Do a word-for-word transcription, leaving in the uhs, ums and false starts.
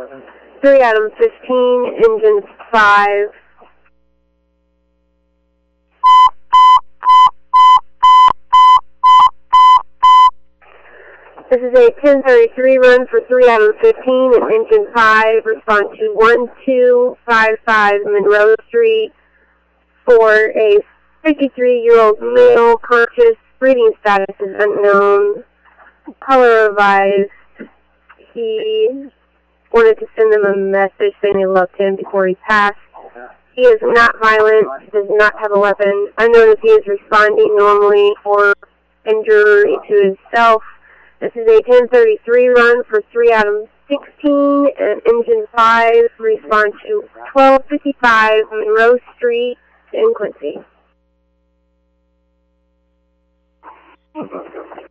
three Adam fifteen, engine five. This is a ten thirty-three run for three Adam fifteen and engine five. Respond to one two five five Monroe Street for a fifty-three-year-old male, conscious, breathing status is unknown, color revised. He wanted to send them a message saying they loved him before he passed. He is not violent, does not have a weapon. Unknown if he is responding normally or injury to himself. This is a ten thirty-three run for three Adam sixteen and engine five. Respond to twelve fifty-five Monroe Street in Quincy.